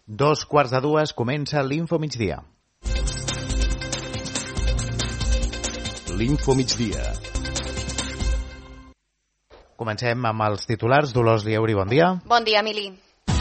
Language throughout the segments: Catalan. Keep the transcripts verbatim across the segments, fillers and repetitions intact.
Dos quarts de dues comença l'Info Migdia. L'Info Migdia. Comencem amb els titulars. Dolors Lieuri, bon dia. Bon dia, Emili.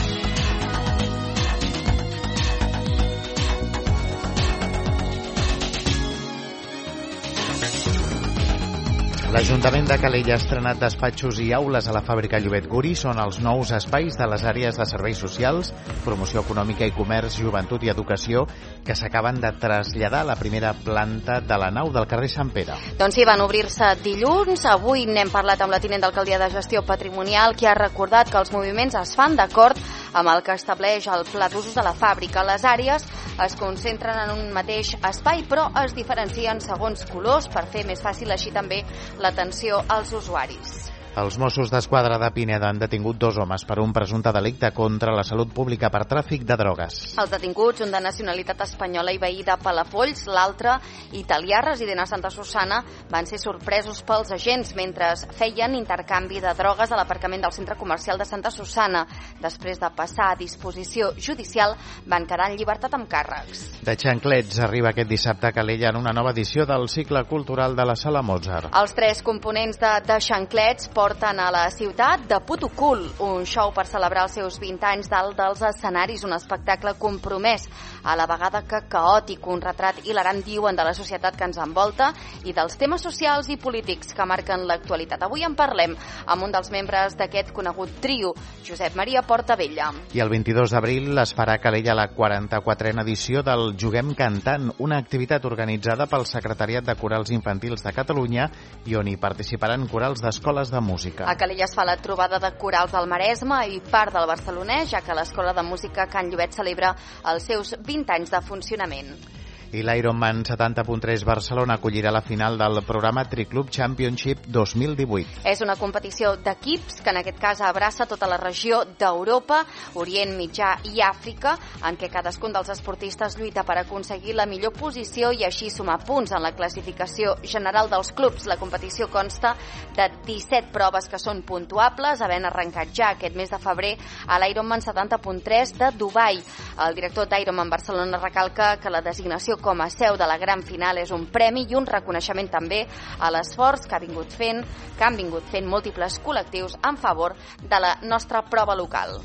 L'Ajuntament de Calella ha estrenat despatxos i aules a la fàbrica Llobet Guri. Són els nous espais de les àrees de serveis socials, promoció econòmica i comerç, joventut i educació, que s'acaben de traslladar a la primera planta de la nau del carrer Sant Pere. Doncs sí, van obrir-se dilluns. Avui n'hem parlat amb la tinent d'alcaldia de gestió patrimonial, que ha recordat que els moviments es fan d'acord amb el que estableix el pla d'usos de la fàbrica. Les àrees es concentren en un mateix espai, però es diferencien segons colors per fer més fàcil així també l'atenció als usuaris. Els Mossos d'Esquadra de Pineda han detingut dos homes per un presumpte delicte contra la salut pública per tràfic de drogues. Els detinguts, un de nacionalitat espanyola i veí de Palafolls, l'altre italià resident a Santa Susanna, van ser sorpresos pels agents mentre feien intercanvi de drogues a l'aparcament del centre comercial de Santa Susanna. Després de passar a disposició judicial, van quedar en llibertat amb càrrecs. De Xanclets arriba aquest dissabte a Calella en una nova edició del cicle cultural de la Sala Mozart. Els tres components de, de Xanclets porten a la ciutat de Putucul, un show per celebrar els seus vint anys dalt dels escenaris, un espectacle compromès, a la vegada que caòtic, un retrat hilarant, diuen, de la societat que ens envolta i dels temes socials i polítics que marquen l'actualitat. Avui en parlem amb un dels membres d'aquest conegut trio, Josep Maria Portabella. I el vint-i-dos d'abril es farà a Calella la quaranta-quatrena edició del Juguem Cantant, una activitat organitzada pel Secretariat de Corals Infantils de Catalunya i on hi participaran corals d'escoles de música. A Calella es fa la trobada de corals del Maresme i part del barcelonès, ja que l'Escola de Música Can Llobet celebra els seus vint anys de funcionament. I l'Ironman setanta punt tres Barcelona acollirà la final del programa Triclub Championship dos mil divuit. És una competició d'equips que en aquest cas abraça tota la regió d'Europa, Orient Mitjà i Àfrica, en què cadascun dels esportistes lluita per aconseguir la millor posició i així sumar punts en la classificació general dels clubs. La competició consta de disset proves que són puntuables, havent arrencat ja aquest mes de febrer a l'Ironman setanta punt tres de Dubai. El director d'Ironman Barcelona recalca que la designació com a seu de la gran final és un premi i un reconeixement també a l'esforç que ha vingut fent, que han vingut fent múltiples col·lectius en favor de la nostra prova local.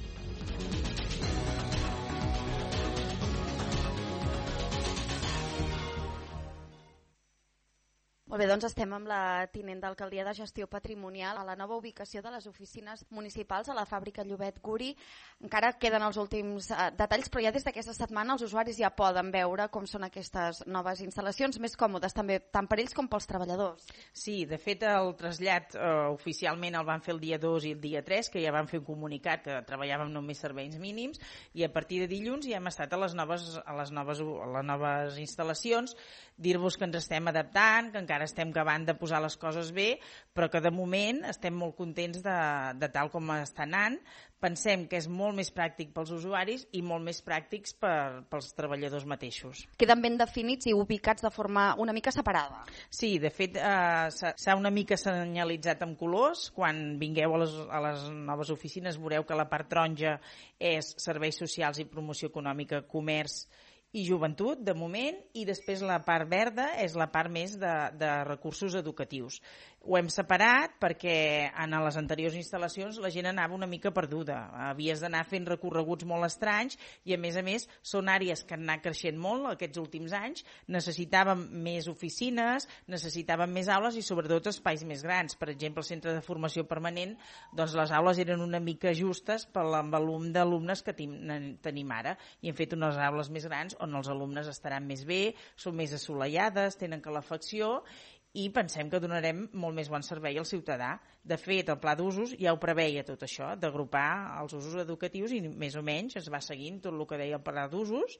Molt bé, doncs estem amb la tinent d'alcaldia de gestió patrimonial a la nova ubicació de les oficines municipals a la fàbrica Llobet Guri. Encara queden els últims eh, detalls, però ja des d'aquesta setmana els usuaris ja poden veure com són aquestes noves instal·lacions, més còmodes també, tant per ells com pels treballadors. Sí, de fet el trasllat eh, oficialment el van fer el dia dos i el dia tres, que ja van fer un comunicat que treballàvem només serveis mínims, i a partir de dilluns ja hem estat a les noves, a les noves, a les noves instal·lacions. Dir-vos que ens estem adaptant, que encara estem acabant de posar les coses bé, però que de moment estem molt contents de, de tal com està anant. Pensem que és molt més pràctic pels usuaris i molt més pràctics per, pels treballadors mateixos. Queden ben definits i ubicats de forma una mica separada. Sí, de fet eh, s'ha una mica senyalitzat amb colors. Quan vingueu a les, a les noves oficines veureu que la part taronja és serveis socials i promoció econòmica, comerç i joventut, de moment, i després la part verda és la part més de, de recursos educatius. Ho hem separat perquè en les anteriors instal·lacions la gent anava una mica perduda. Havies d'anar fent recorreguts molt estranys i, a més a més, són àrees que han anat creixent molt aquests últims anys. Necessitàvem més oficines, necessitàvem més aules i, sobretot, espais més grans. Per exemple, el centre de formació permanent, doncs les aules eren una mica justes per l'envolum d'alumnes que tenim ara i hem fet unes aules més grans on els alumnes estaran més bé, són més assolellades, tenen calefacció i pensem que donarem molt més bon servei al ciutadà. De fet, el pla d'usos ja ho preveia tot això, d'agrupar els usos educatius i més o menys es va seguint tot el que deia el pla d'usos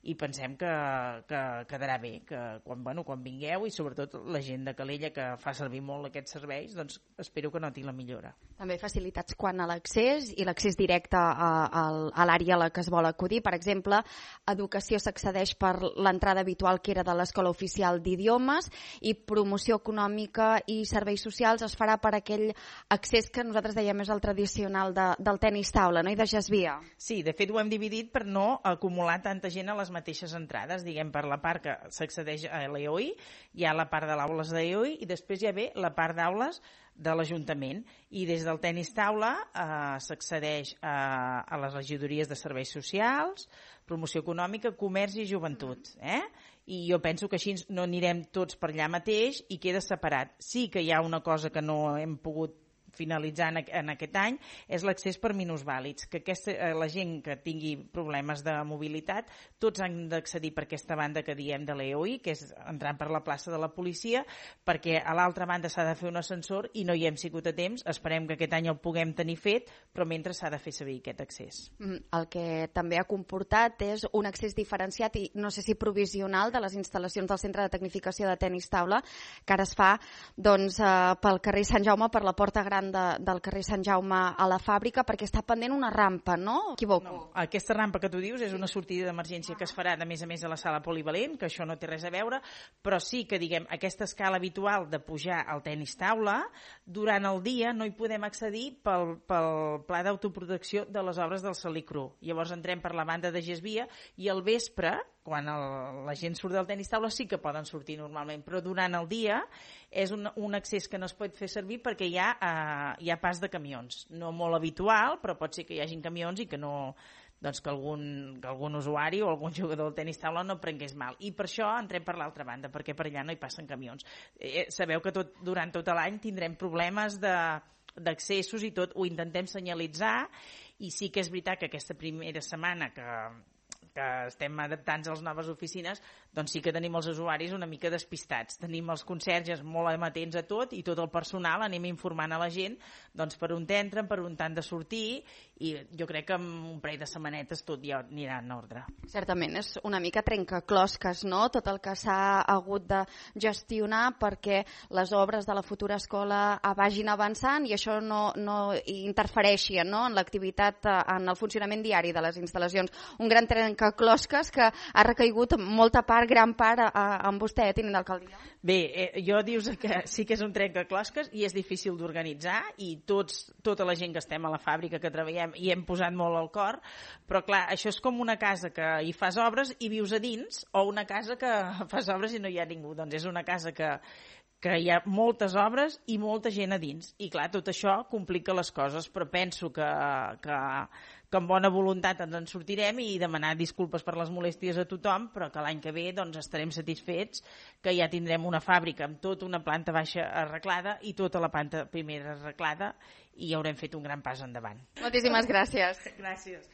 i pensem que, que quedarà bé, que quan, bueno, quan vingueu i sobretot la gent de Calella que fa servir molt aquests serveis, doncs espero que noti la millora. També facilitats quan a l'accés i l'accés directe a, a, a l'àrea a la que es vol acudir. Per exemple, educació s'accedeix per l'entrada habitual que era de l'Escola Oficial d'Idiomes i promoció econòmica i serveis socials es farà per aquell accés que nosaltres dèiem és el tradicional de, del tenis taula, no? I de Gesvia. Sí, de fet ho hem dividit per no acumular tanta gent a les mateixes entrades, diguem, per la part que s'accedeix a l'E O I, hi ha la part de l'aules d'E O I i després hi ha bé la part d'aules de l'Ajuntament. I des del tenis taula eh, s'accedeix a, a les regidories de serveis socials, promoció econòmica, comerç i joventut. Eh? I jo penso que així no anirem tots per allà mateix i queda separat. Sí que hi ha una cosa que no hem pogut finalitzar en, en aquest any, és l'accés per minusvàlids, que aquesta, la gent que tingui problemes de mobilitat, tots han d'accedir per aquesta banda que diem de l'E O I, que és entrant per la plaça de la policia, perquè a l'altra banda s'ha de fer un ascensor i no hi hem sigut a temps, esperem que aquest any el puguem tenir fet, però mentre s'ha de fer servir aquest accés. El que també ha comportat és un accés diferenciat i no sé si provisional de les instal·lacions del Centre de Tecnificació de Tenis Taula, que ara es fa doncs, eh, pel carrer Sant Jaume, per la Porta Gran De, del carrer Sant Jaume a la fàbrica, perquè està pendent una rampa, no? Equivoco. No, aquesta rampa que tu dius és una sortida d'emergència que es farà, de més a més, a la sala polivalent, que això no té res a veure, però sí que, diguem, aquesta escala habitual de pujar al tenis taula, durant el dia no hi podem accedir pel, pel pla d'autoprotecció de les obres del Salí Cru. Llavors entrem per la banda de Gesvia i al vespre, quan el, la gent surt del tenis taula sí que poden sortir normalment, però durant el dia és un, un accés que no es pot fer servir perquè hi ha, eh, hi ha pas de camions. No molt habitual, però pot ser que hi hagin camions i que no, doncs que algun, que algun usuari o algun jugador del tenis taula no prengués mal. I per això entrem per l'altra banda, perquè per allà no hi passen camions. Eh, sabeu que tot, durant tot l'any tindrem problemes de d'accessos i tot, ho intentem senyalitzar i sí que és veritat que aquesta primera setmana que que estem adaptant-nos a les noves oficines, doncs sí que tenim els usuaris una mica despistats. Tenim els conserges molt amatents a tot i tot el personal anem informant a la gent doncs per on entren, per on han de sortir i jo crec que en un parell de setmanetes tot ja anirà en ordre. Certament, és una mica trencaclosques, no?, tot el que s'ha hagut de gestionar perquè les obres de la futura escola vagin avançant i això no, no interfereixi, no?, en l'activitat, en el funcionament diari de les instal·lacions. Un gran trencaclosques que ha recaigut molta part, gran part, a, a, amb vostè, eh, tinent d'alcaldia. Bé, eh, jo dius que sí que és un trencaclosques i és difícil d'organitzar i tots, tota la gent que estem a la fàbrica, que treballem, hi hem posat molt al cor, però clar, això és com una casa que hi fas obres i vius a dins o una casa que fas obres i no hi ha ningú. Doncs és una casa que, que hi ha moltes obres i molta gent a dins. I clar, tot això complica les coses, però penso que, que, que amb bona voluntat ens en sortirem i demanar disculpes per les molèsties a tothom, però que l'any que ve doncs, estarem satisfets que ja tindrem una fàbrica amb tota una planta baixa arreglada i tota la planta primera arreglada i ja haurem fet un gran pas endavant. Moltíssimes gràcies. Gràcies.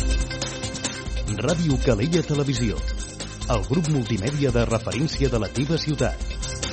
Ràdio Calella Televisió, el grup multimèdia de referència de la teva ciutat.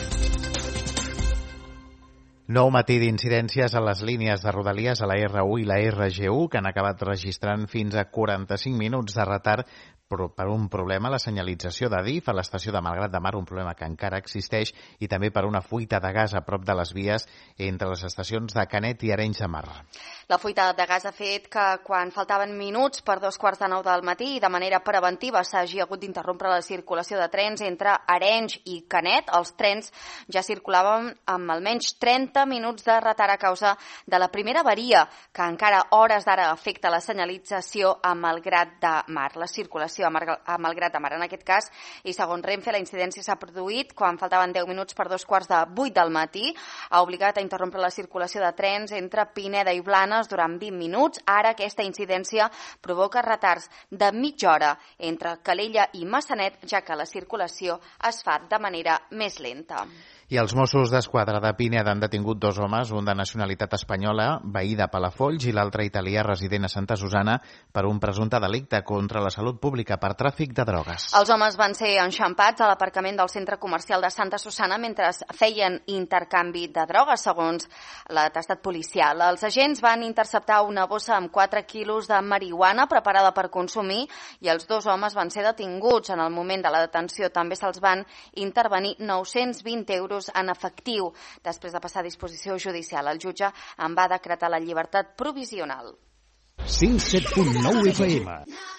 Nou matí d'incidències a les línies de Rodalies a la erre u i la erre ge u que han acabat registrant fins a quaranta-cinc minuts de retard per un problema a la senyalització d'Adif a l'estació de Malgrat de Mar, un problema que encara existeix, i també per una fuita de gas a prop de les vies entre les estacions de Canet i Arenys de Mar. La fuita de gas ha fet que quan faltaven minuts per dos quarts de nou del matí i de manera preventiva s'hagi hagut d'interrompre la circulació de trens entre Arenys i Canet. Els trens ja circulaven amb almenys trenta minuts de retard a causa de la primera avaria que encara hores d'ara afecta la senyalització a Malgrat de Mar. La circulació a Malgrat de Mar. En aquest cas, i segons Renfe, la incidència s'ha produït quan faltaven deu minuts per dos quarts de vuit del matí. Ha obligat a interrompre la circulació de trens entre Pineda i Blanes durant vint minuts. Ara aquesta incidència provoca retards de mitja hora entre Calella i Massanet, ja que la circulació es fa de manera més lenta. I els Mossos d'Esquadra de Pineda han detingut dos homes, un de nacionalitat espanyola, veí de Palafolls, i l'altre italià resident a Santa Susana, per un presumpte delicte contra la salut pública per tràfic de drogues. Els homes van ser enxampats a l'aparcament del centre comercial de Santa Susana mentre feien intercanvi de drogues, segons l'atestat policial. Els agents van interceptar una bossa amb quatre quilos de marihuana preparada per consumir i els dos homes van ser detinguts. En el moment de la detenció també se'ls van intervenir nou-cents vint euros en efectiu. Després de passar a disposició judicial, el jutge en va decretar la llibertat provisional. cent set punt nou F M.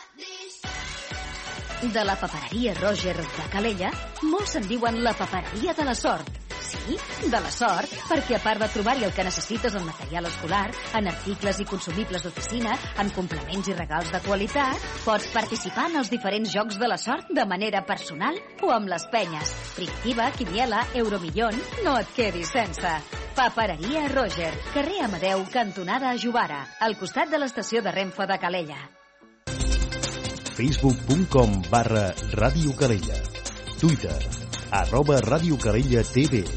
De la papereria Roger de Calella, molts se'n diuen la papereria de la sort. Sí, de la sort, perquè a part de trobar-hi el que necessites en material escolar, en articles i consumibles d'oficina, en complements i regals de qualitat, pots participar en els diferents jocs de la sort de manera personal o amb les penyes. Primitiva, Quiniela, Euromillón, no et quedis sense. Papereria Roger, carrer Amadeu, cantonada Jovara, al costat de l'estació de Renfe de Calella. facebook punt com barra Ràdio Calella. Twitter, arroba Ràdio Calella T V.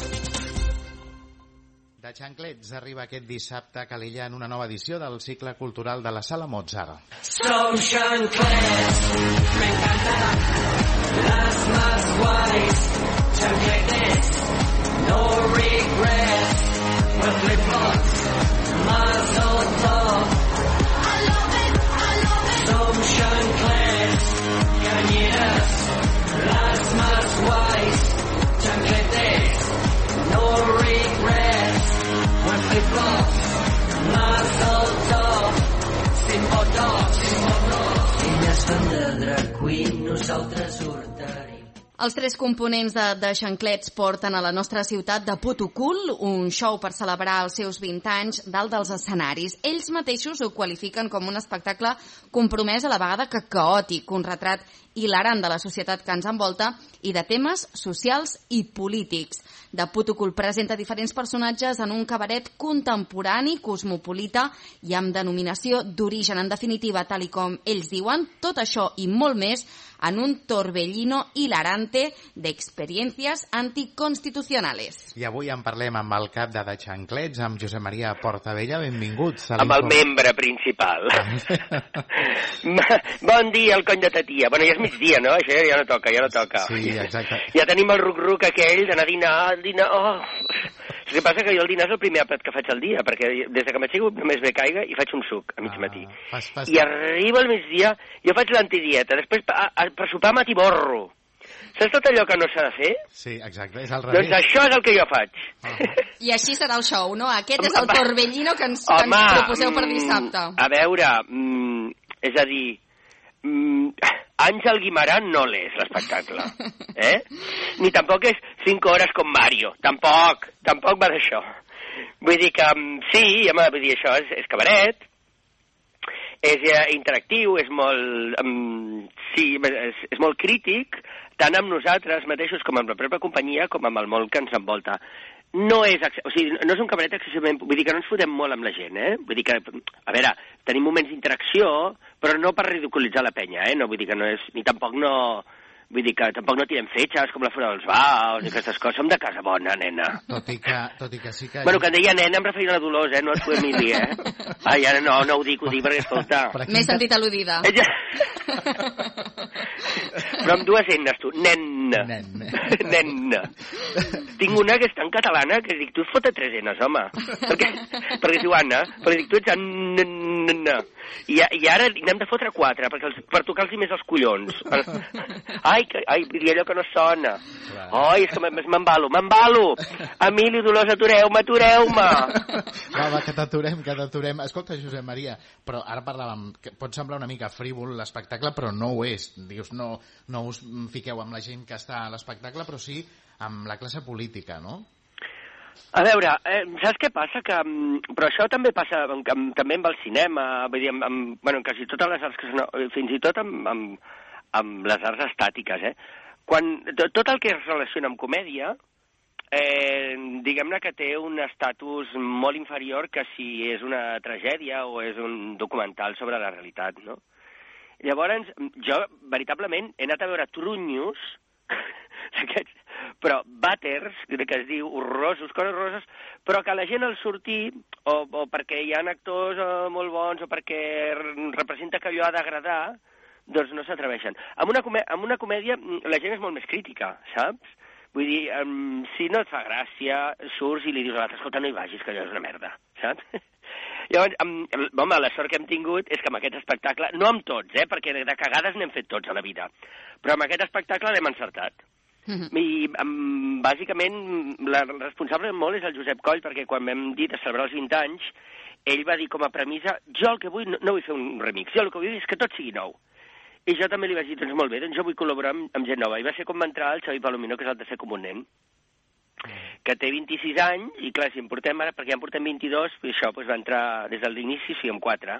De Xanclets arriba aquest dissabte a Calella en una nova edició del cicle cultural de la Sala Mozart. Son chanclets, me encantan las más guays. Chancletes, no regrets. With flip-flops, más on top. I love it, I love it. Son chanclets, cañeras, las más guays. Chancletes, no regrets. With flip-flops, más on top. Sin botox, sin botox. Elles fan de drag queen, nosaltres hurtarem. Els tres components de, de Xanclets porten a la nostra ciutat de Putucul un show per celebrar els seus vint anys dalt dels escenaris. Ells mateixos ho qualifiquen com un espectacle compromès a la vegada que caòtic, un retrat hilarant de la societat que ens envolta i de temes socials i polítics. De Putucul presenta diferents personatges en un cabaret contemporani, cosmopolita i amb denominació d'origen. En definitiva, tal i com ells diuen, tot això i molt més en un torbellino hilarante d'experiències anticonstitucionales. I avui en parlem amb el cap de De Xanclets, amb Josep Maria Portabella. Benvinguts. Amb el membre principal. Bon dia, el cony de ta tia. Bueno, ja és migdia, no? Això ja no toca, ja no toca. Sí, exacte. Ja tenim el ruc-ruc aquell d'anar a dinar, dinar... Oh. El que passa que jo el dinar és el primer àpat que faig al dia, perquè des que m'aixeco només ve caiga i faig un suc a mig matí. Ah, fas, fas... I arriba al migdia, jo faig l'antidieta, després a, a, per sopar m'atiborro. Saps tot allò que no s'ha de fer? Sí, exacte, és al revés. Doncs això és el que jo faig. Ah. I així serà el show, no? Aquest és el torbellino que ens, que ens proposeu per dissabte. A veure, mm, és a dir... Mm, Àngel Guimarà no l'és, l'espectacle. Eh? Ni tampoc és cinc hores com Mario. Tampoc, tampoc va d'això. Vull dir que sí, home, vull dir, això és, és cabaret, és eh, interactiu, és molt, um, sí, és, és molt crític, tant amb nosaltres mateixos com amb la pròpia companyia com amb el món que ens envolta. No és, o sigui, no és un cabaret excessivament... Vull dir que no ens fotem molt amb la gent, eh? Vull dir que, a veure, tenim moments d'interacció, però no per ridiculitzar la penya, eh? No, vull dir que no és... Ni tampoc no... Vull dir que tampoc no tirem fetges com la fora dels baus ni aquestes coses. Som de casa bona, nena. Tot i que, tot i que sí que... Bueno, que em deia nena em referia a la Dolors, eh? No a tu, Emili, eh? Ai, ara no, no ho dic, ho dic perquè, escolta... M'he sentit al·ludida. Ella... Però amb dues enes, tu. Nen. Nen. Nen. Tinc una que és tan catalana que dic, tu et fota tres enes, home. Perquè, perquè es diu Anna, perquè dic, tu ets Anna. I, I ara n'hem de fotre quatre, perquè els, per tocar-los més els collons. Ai, que, ai, diria allò que no sona. Ai, és que m'embalo, m'embalo. Emili, Dolors, atureu-me, atureu-me. Va, va, que t'aturem, que t'aturem. Escolta, Josep Maria, però ara parlàvem, que pot semblar una mica frívol l'espectacle, però no ho és. Dius, no, no us fiqueu amb la gent que està a l'espectacle, però sí amb la classe política, no? A veure, eh, saps què passa? Que, però això també passa amb, amb, també amb el cinema, vull dir, amb, amb, bueno, quasi totes les arts que són, fins i tot amb, amb, amb les arts estàtiques, eh? Quan, tot, tot el que es relaciona amb comèdia, eh, diguem-ne que té un estatus molt inferior que si és una tragèdia o és un documental sobre la realitat, no? Llavors, jo, veritablement, he anat a veure trunys d'aquests però vàters, que es diu horrorosos, coses horroroses, però que la gent al sortir, o, o perquè hi ha actors eh, molt bons, o perquè representa que allò ha d'agradar, doncs no s'atreveixen. Amb una, comè amb una comèdia la gent és molt més crítica, saps? Vull dir, um, si no et fa gràcia, surts i li dius a l'altre, escolta, no hi vagis, que allò és una merda, saps? Llavors, um, home, la sort que hem tingut és que amb aquest espectacle, no amb tots, eh, perquè de cagades n'hem fet tots a la vida, però amb aquest espectacle l'hem encertat. Mm-hmm. I um, bàsicament la responsable molt és el Josep Coll, perquè quan vam dir de celebrar els vint anys, ell va dir com a premissa, jo el que vull, no, no vull fer un remix, jo el que vull és que tot sigui nou. I jo també li vaig dir, doncs molt bé, doncs jo vull col·laborar amb, amb gent nova. I va ser com va entrar el Xavi Palomino, que és el tercer component, que té vint-i-sis anys, i clar, si en portem ara, perquè ja en portem vint-i-dos, i això doncs, va entrar des de l'inici, sí, amb quatre.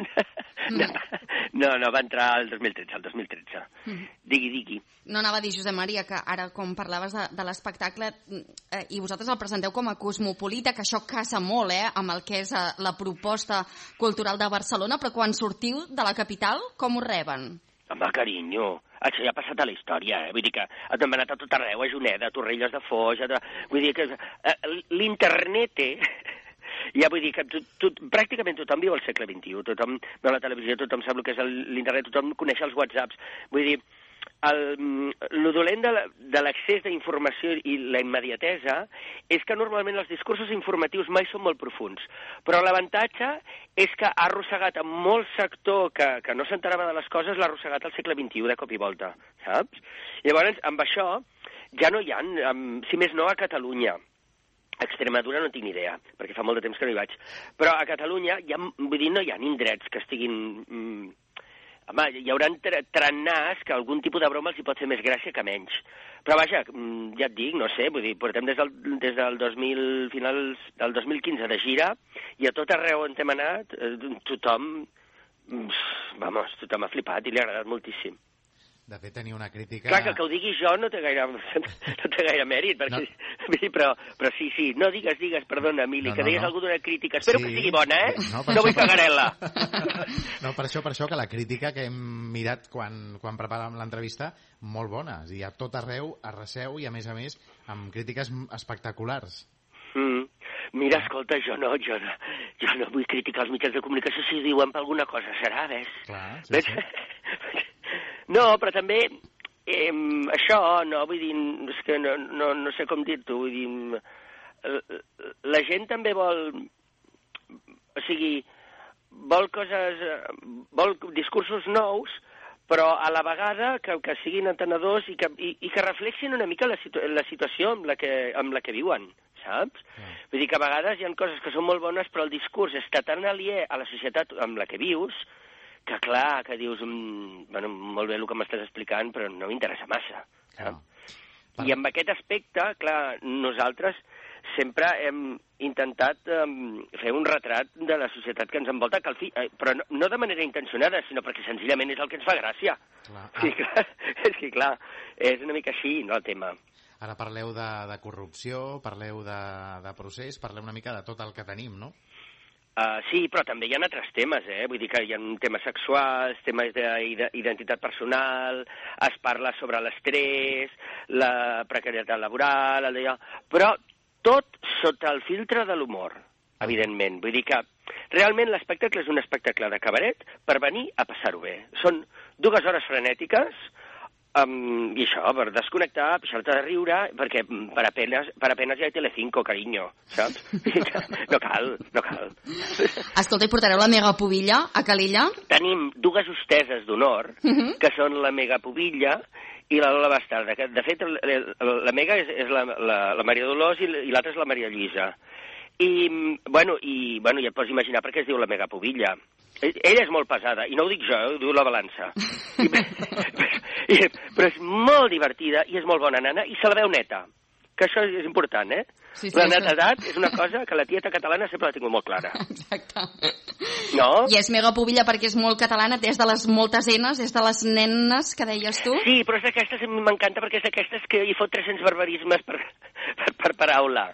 No, no, va entrar el dos mil tretze, el dos mil tretze. Mm. Digui, digui. No anava a dir, Josep Maria, que ara, com parlaves de, de l'espectacle, eh, i vosaltres el presenteu com a cosmopolita, que això casa molt, eh, amb el que és eh, la proposta cultural de Barcelona, però quan sortiu de la capital, com ho reben? Home, carinyo, això ja ha passat a la història, eh? Vull dir que hem anat a tot arreu, a Juneda, a Torrelles de Foix, a... vull dir que eh, l'internet, eh? Ja vull dir que tot, tot, pràcticament tothom viu al segle vint-i-u, tothom veu la televisió, tothom sap el que és l'internet, tothom coneix els whatsapps, vull dir, el, el dolent de, de l'accés d'informació i la immediatesa és que normalment els discursos informatius mai són molt profuns, però l'avantatge és que ha arrossegat a molt sector que, que no s'enterava de les coses, l'ha arrossegat al segle vint-i-u de cop i volta, saps? Llavors, amb això ja no hi ha, amb, si més no a Catalunya. A Extremadura no tinc ni idea, perquè fa molt de temps que no hi vaig. Però a Catalunya, ja, vull dir, no hi ha indrets que estiguin... Mm, home, hi haurà trannars que algun tipus de broma els hi pot fer més gràcia que menys. Però vaja, ja et dic, no sé, vull dir, portem des del, des del dos mil, finals del dos mil quinze de gira, i a tot arreu on hem anat, tothom, vamos, tothom ha flipat i li ha agradat moltíssim. De fet, tenia una crítica... Clar, que que ho digui jo no té gaire, no té gaire mèrit, perquè, no. però, però sí, sí, no digues, digues, perdona, Emili, no, que no, deies no. Algú d'una crítica. Espero sí. que sigui bona, eh? No, no vull cagarel·la. No, per això, per això, que la crítica que hem mirat quan, quan preparàvem l'entrevista, molt bona. És a dir, a tot arreu, arraseu, i a més a més, amb crítiques espectaculars. Mm. Mira, escolta, jo no, jo no, jo no vull criticar els mitjans de comunicació si diuen per alguna cosa, serà, ves? Clar, sí, ves? Sí. No, però també eh, això, no, vull dir, és que no, no, no sé com dir-t'ho, vull dir, la gent també vol, o sigui, vol coses, vol discursos nous, però a la vegada que, que siguin entenedors i que, i, i que reflexin una mica la, situ la situació amb la que, amb la que viuen, saps? Mm. Vull dir que a vegades hi ha coses que són molt bones, però el discurs està tan aliè a la societat amb la que vius, que clar, que dius, mm, bueno, molt bé el que m'estàs explicant, però no m'interessa massa. No. I amb aquest aspecte, clar, nosaltres sempre hem intentat um, fer un retrat de la societat que ens envolta, que al fi, eh, però no, no de manera intencionada, sinó perquè senzillament és el que ens fa gràcia. Clar. Sí, clar, és que clar, és una mica així, no, el tema. Ara parleu de, de corrupció, parleu de, de procés, parleu una mica de tot el que tenim, no? Uh, sí, però també hi ha altres temes, eh? Vull dir que hi ha temes sexuals, temes d'identitat personal, es parla sobre l'estrès, la precarietat laboral, el d'allò, però tot sota el filtre de l'humor, evidentment. Vull dir que realment l'espectacle és un espectacle de cabaret per venir a passar-ho bé. Són dues hores frenètiques, Um, i això, per desconnectar, pixar-te de riure, perquè per apenas, per apenas ja hi ha Telecinco, carinyo, saps? No cal, no cal. Escolta, i portareu la megapubilla a Calella? Tenim dues hosteses d'honor, uh -huh. que són la megapubilla i la Lola Bastarda. De fet, la, la mega és, és la, la, la Maria Dolors i, i l'altra és la Maria Lluïsa. I, bueno, i, bueno, ja et pots imaginar per què es diu la megapubilla. Ella és molt pesada, i no ho dic jo, ho diu la balança. I, i, però és molt divertida i és molt bona nana i se la veu neta, que això és important, eh? Sí, sí, la netedat és una cosa que la tieta catalana sempre l'ha tingut molt clara. Exacte. No? I és megapubilla perquè és molt catalana, és de les moltes enes, és de les nenes que deies tu? Sí, però és d'aquestes, m'encanta perquè és d'aquestes que hi fot tres-cents barbarismes per, per, per paraula.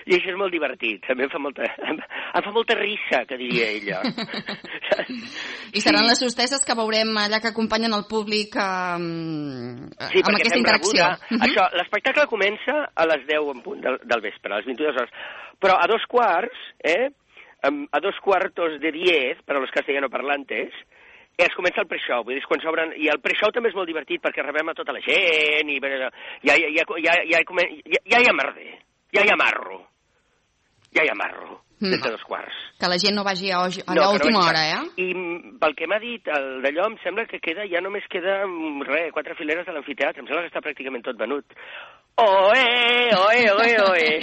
I això és molt divertit. També em fa molta, em, em fa molta risa, que diria ella. I seran sí. les hostesses que veurem allà que acompanyen el públic um, sí, amb aquesta interacció. Uh -huh. Això, l'espectacle comença a les deu en punt del, del vespre, a les vint-i-dues hores. Però a dos quarts, eh, a dos cuartos de diez, per a los castellanoparlantes, es comença el pre-show, vull dir, quan s'obren... I el pre-show també és molt divertit perquè rebem a tota la gent i ja, ja, ja, ja, ja, ja, ja hi ha merder, ja hi ha marro, ja hi ha marro, mm. des de dos quarts. Que la gent no vagi a, a no, l'última no hora, eh? I pel que m'ha dit el d'allò, em sembla que queda, ja només queda, res, quatre fileres de l'amfiteatre, em sembla que està pràcticament tot venut. Oe, oe, oe, oe.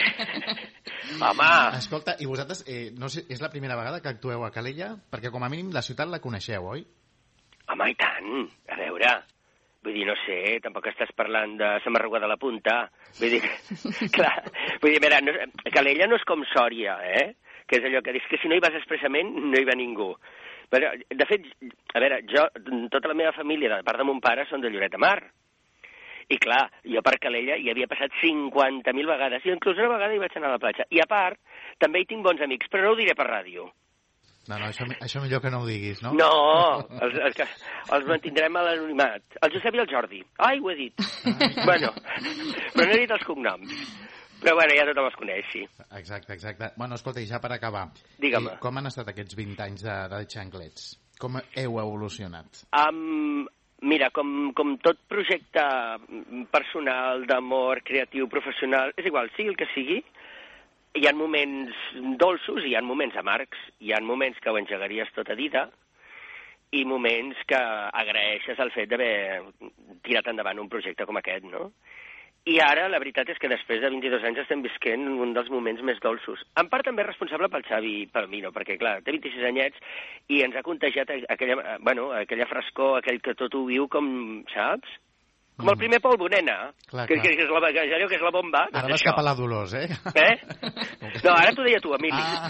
Home. Escolta, i vosaltres, eh, no sé, és la primera vegada que actueu a Calella? Perquè com a mínim la ciutat la coneixeu, oi? Home, i tant. A veure, vull dir, no sé, tampoc estàs parlant de Samarruga de la Punta. Vull dir, clar, vull dir, mira, no, Calella no és com Sòria, eh? Que és allò que dius que si no hi vas expressament no hi va ningú. Però, de fet, a veure, jo, tota la meva família, de part de mon pare, són de Lloret de Mar. I clar, jo per Calella hi havia passat cinquanta mil vegades, i inclús una vegada hi vaig anar a la platja. I a part, també hi tinc bons amics, però no ho diré per ràdio. No, no, això, això millor que no ho diguis, no? No, els, els, els mantindrem a l'anonimat. El Josep i el Jordi. Ai, ho he dit. Ai. Bueno, però no he dit els cognoms. Però bueno, ja tothom els coneix, sí. Exacte, exacte. Bueno, escolta, i ja per acabar. Digue'm. Com han estat aquests vint anys de, de xanclets? Com heu evolucionat? Um, mira, com, com tot projecte personal, d'amor, creatiu, professional, és igual, sigui el que sigui, hi ha moments dolços i hi ha moments amargs. Hi ha moments que ho engegaries tota dita i moments que agraeixes el fet d'haver tirat endavant un projecte com aquest, no? I ara, la veritat és que després de vint-i-dos anys estem visquent un dels moments més dolços. En part també responsable pel Xavi i pel Mino, perquè, clar, té vint-i-sis anyets i ens ha contagiat aquella, bueno, aquella frescor, aquell que tot ho viu com, saps? Com el primer polvo, nena, clar, que, clar. Que, que, és la, que, allò que és la bomba. Ara vas cap a la Dolors, eh? Eh? No, ara t'ho deia tu, Emili. Ah.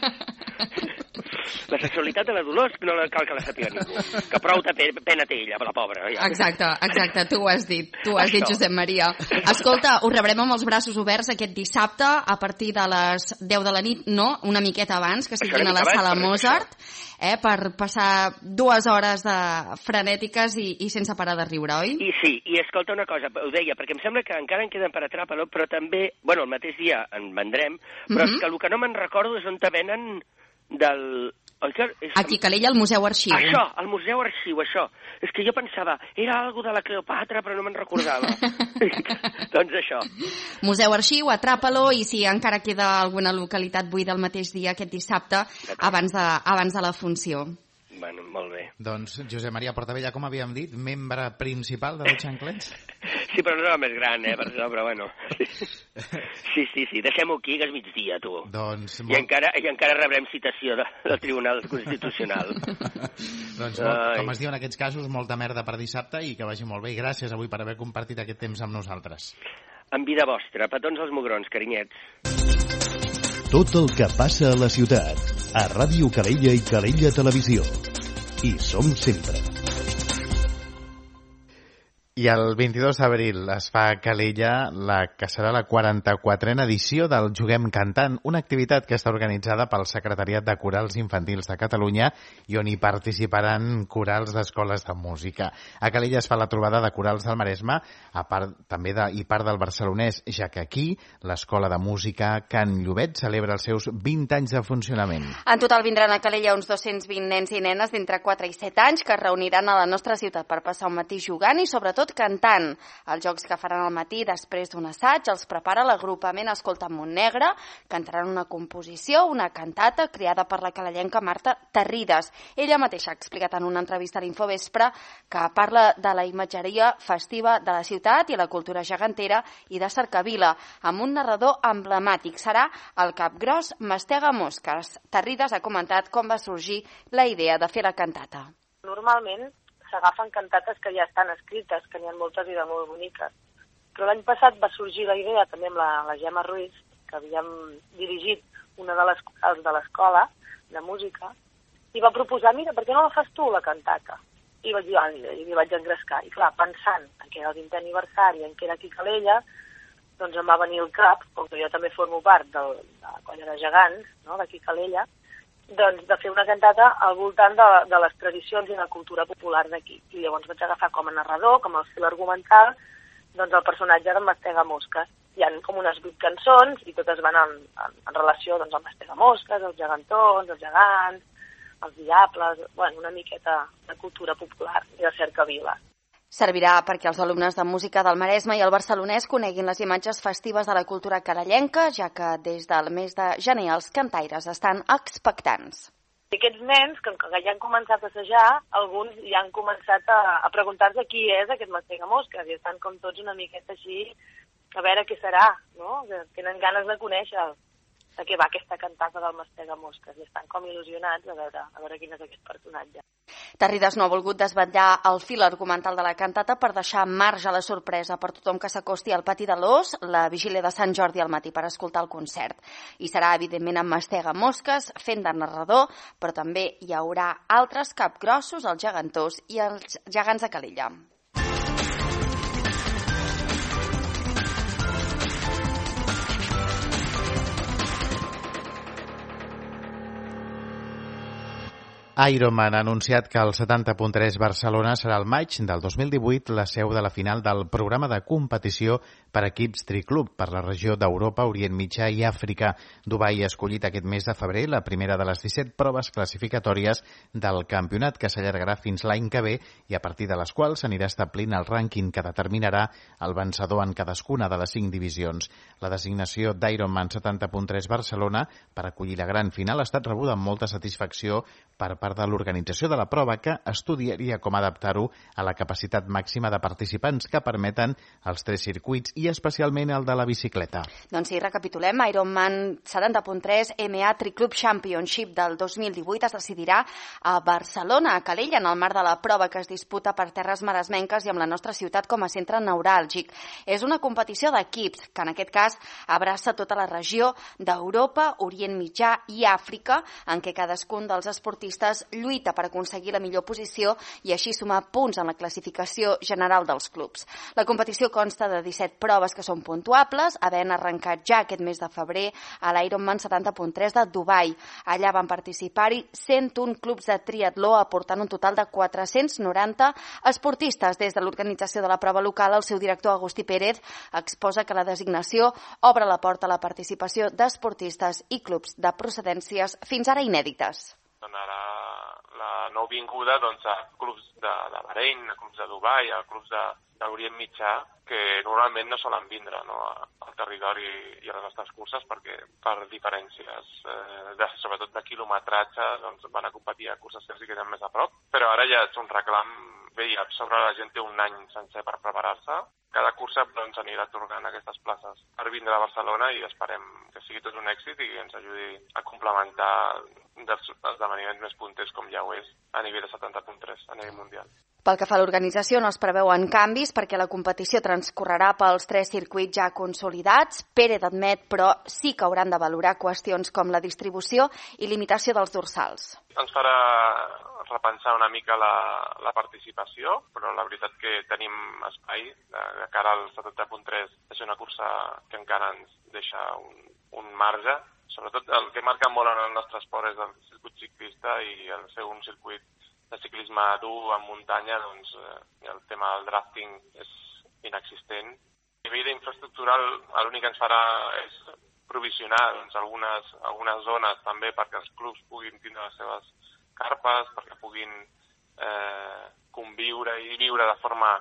La sexualitat de la Dolors no cal que la sàpiga ningú. Que prou de pena té ella, la pobra. Ja. Exacte, exacte, tu ho has dit. Tu ho has dit, Josep Maria. Escolta, us rebrem amb els braços oberts aquest dissabte a partir de les deu de la nit, no? Una miqueta abans, que siguin a la sala Mozart, eh, per passar dues hores de frenètiques i, i sense parar de riure, oi? I sí, i escolta una cosa, ho deia, perquè em sembla que encara en queden per atrapar-lo, però també, bueno, el mateix dia en vendrem, però mm-hmm. és que el que no me'n recordo és on te venen del... És... Aquí, Calella, al Museu Arxiu. Això, al Museu Arxiu, això. És que jo pensava, era algo de la Cleopatra, però no me'n recordava. Doncs això. Museu Arxiu, atrapa-lo, i si encara queda alguna localitat buida el mateix dia, aquest dissabte, abans de, abans de la funció. Bueno, molt bé. Doncs Josep Maria Portabella, com havíem dit, membre principal de los xanclets? Sí, però no era més gran, eh, per això, però bueno. Sí, sí, sí, deixem-ho aquí, que és migdia, tu. Doncs... I, encara, I encara rebrem citació de, del Tribunal Constitucional. Doncs, molt, com es diu en aquests casos, molta merda per dissabte i que vagi molt bé. I gràcies avui per haver compartit aquest temps amb nosaltres. En vida vostra. Petons als mugrons, carinyets. Tot el que passa a la ciutat, a Ràdio Calella i Calella Televisió. Hi som sempre. I el vint-i-dos d'abril es fa a Calella la que serà la quaranta-quatrena edició del Juguem Cantant, una activitat que està organitzada pel Secretariat de Corals Infantils de Catalunya i on hi participaran corals d'escoles de música. A Calella es fa la trobada de corals del Maresme, a part també de, i part del barcelonès, ja que aquí l'Escola de Música Can Llobet celebra els seus vint anys de funcionament. En total vindran a Calella uns dos-cents vint nens i nenes d'entre quatre i set anys que es reuniran a la nostra ciutat per passar un matí jugant i sobretot cantant. Els jocs que faran al matí després d'un assaig els prepara l'agrupament Escolta Montnegre. Cantaran una composició, una cantata creada per la calellenca Marta Terrides. Ella mateixa ha explicat en una entrevista a l'Infovespre que parla de la imatgeria festiva de la ciutat i la cultura gegantera i de Cercavila, amb un narrador emblemàtic. Serà el capgros Mastega Mosques. Terrides ha comentat com va sorgir la idea de fer la cantata. Normalment s'agafen cantates que ja estan escrites, que n'hi ha moltes i de molt boniques. Però l'any passat va sorgir la idea, també amb la, la Gemma Ruiz, que havíem dirigit una de les corals de l'escola de música, i va proposar, mira, per què no la fas tu, la cantata? I vaig dir, ah, i li vaig engrescar. I clar, pensant en que era el vintè aniversari, en que era aquí a Calella, doncs em va venir el cap, com que jo també formo part del, de la colla de gegants, no?, d'aquí Calella, doncs de fer una cantata al voltant de, de les tradicions i la cultura popular d'aquí. I llavors vaig agafar com a narrador, com a fil argumental, doncs el personatge d'en Mastega Mosques. Hi ha com unes vuit cançons i totes van en, en, en relació doncs, al Mastega Mosques, els gegantons, els gegants, els diables, bueno, una miqueta de cultura popular i de cercavila. Servirà perquè els alumnes de música del Maresme i el barcelonès coneguin les imatges festives de la cultura carallenca, ja que des del mes de gener els cantaires estan expectants. I aquests nens, que, que ja han començat a assajar, alguns ja han començat a, a preguntar-se qui és aquest Mastega Mosques, i estan com tots una miqueta així, a veure què serà, no? Que tenen ganes de conèixer de què va aquesta cantata del Mastega Mosques, i estan com il·lusionats a veure, a veure quin és aquest personatge. Terrides no ha volgut desvetllar el fil argumental de la cantata per deixar marge a la sorpresa per tothom que s'acosti al Pati de l'Ós la vigília de Sant Jordi al matí per escoltar el concert. I serà, evidentment, amb Mastega Mosques fent de narrador, però també hi haurà altres capgrossos, els gegantors i els gegants de Calella. Ironman ha anunciat que el setanta punt tres Barcelona serà el maig del dos mil divuit la seu de la final del programa de competició per equips Triclub per la regió d'Europa, Orient Mitjà i Àfrica. Dubai ha escollit aquest mes de febrer la primera de les disset proves classificatòries del campionat, que s'allargarà fins l'any que ve i a partir de les quals s'anirà establint el rànquing que determinarà el vencedor en cadascuna de les cinc divisions. La designació d'Ironman setanta punt tres Barcelona per acollir la gran final ha estat rebuda amb molta satisfacció per part de l'organització de la prova, que estudiaria com adaptar-ho a la capacitat màxima de participants que permeten els tres circuits i especialment el de la bicicleta. Doncs sí, recapitulem. Ironman setanta punt tres M A Triclub Championship del dos mil divuit es decidirà a Barcelona, a Calella, en el marc de la prova que es disputa per terres maresmenques i amb la nostra ciutat com a centre neuràlgic. És una competició d'equips que en aquest cas abraça tota la regió d'Europa, Orient Mitjà i Àfrica, en què cadascun dels esportistes lluita per aconseguir la millor posició i així sumar punts en la classificació general dels clubs. La competició consta de disset proves que són puntuables, havent arrencat ja aquest mes de febrer a l'Ironman setanta punt tres de Dubai. Allà van participar-hi cent un clubs de triatló, aportant un total de quatre-cents noranta esportistes. Des de l'organització de la prova local, el seu director Agustí Pérez exposa que la designació obre la porta a la participació d'esportistes i clubs de procedències fins ara inèdites. Donarà la nouvinguda doncs, a clubs de, de Bahrein, a clubs de Dubai, a clubs de, de l'Orient Mitjà, que normalment no solen vindre no, al territori i a les nostres curses perquè per diferències, eh, de, sobretot de quilometratge, doncs, van a competir a curses que sí que tenen més a prop. Però ara ja és un reclam, bé, ja sobre la gent té un any sencer per preparar-se. Cada cursa doncs, anirà atorgant aquestes places per vindre a Barcelona i esperem que sigui tot un èxit i que ens ajudi a complementar dels esdeveniments més punters com ja ho és a nivell de setanta punt tres, a nivell mundial. Pel que fa a l'organització, no es preveuen canvis perquè la competició transcorrerà pels tres circuits ja consolidats. Pérez admet, però sí que hauran de valorar qüestions com la distribució i limitació dels dorsals. Ens farà repensar una mica la, la participació, però la veritat que tenim espai de, de cara al setanta punt tres. És una cursa que encara ens deixa un, un marge. Sobretot el que marca molt en el nostre esport és el circuit ciclista i el ser un circuit de ciclisme dur en muntanya, doncs eh, el tema del drafting és inexistent. A nivell d'infraestructural, l'únic que ens farà és provisionar doncs, algunes, algunes zones també perquè els clubs puguin tindre les seves carpes, perquè puguin eh, conviure i viure de forma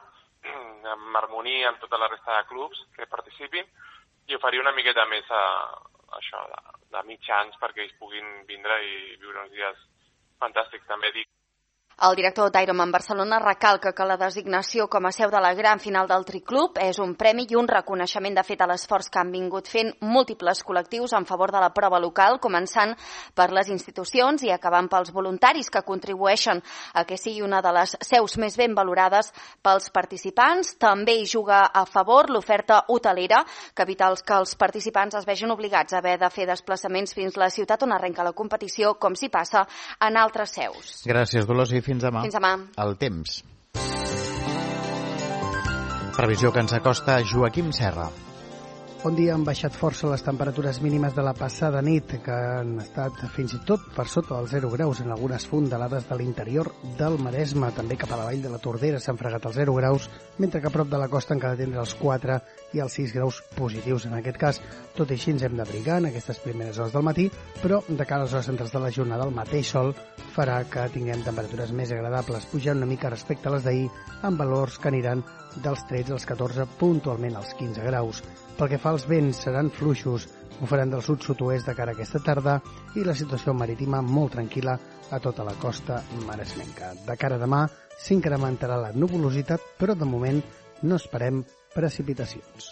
en harmonia amb tota la resta de clubs que participin, i oferir una miqueta més a, a això de, de mitjans perquè ells puguin vindre i viure uns dies fantàstics. També dic El director d'Ironman Barcelona recalca que la designació com a seu de la gran final del Triclub és un premi i un reconeixement de fet a l'esforç que han vingut fent múltiples col·lectius en favor de la prova local, començant per les institucions i acabant pels voluntaris que contribueixen a que sigui una de les seus més ben valorades pels participants. També hi juga a favor l'oferta hotelera, que evita que els participants es vegin obligats a haver de fer desplaçaments fins a la ciutat on arrenca la competició, com s'hi passa en altres seus. Gràcies, Dolors, i fins demà. Fins demà. El temps. Previsió que ens acosta Joaquim Serra. Bon dia, han baixat força les temperatures mínimes de la passada nit, que han estat fins i tot per sota dels zero graus en algunes fondalades de l'interior del Maresme. També cap a la vall de la Tordera s'han fregat els zero graus, mentre que a prop de la costa encara tindrà els quatre i els sis graus positius. En aquest cas, tot i així ens hem d'abrigar en aquestes primeres hores del matí, però de cara a les hores centrals de la jornada el mateix sol farà que tinguem temperatures més agradables, pujant una mica respecte a les d'ahir, amb valors que aniran dels tretze als catorze, puntualment als quinze graus. Pel que fa als vents, seran fluixos, bufaran del sud-sud-oest de cara a aquesta tarda i la situació marítima molt tranquil·la a tota la costa maresmenca. De cara a demà s'incrementarà la nuvolositat, però de moment no esperem precipitacions.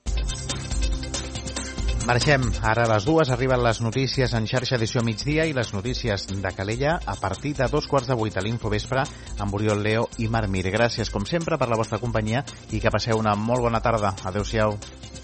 Marxem. Ara a les dues arriben les notícies en xarxa edició migdia i les notícies de Calella a partir de dos quarts de vuit a l'Infovespre amb Oriol Leo i Marc Mir. Gràcies, com sempre, per la vostra companyia i que passeu una molt bona tarda. Adéu-siau.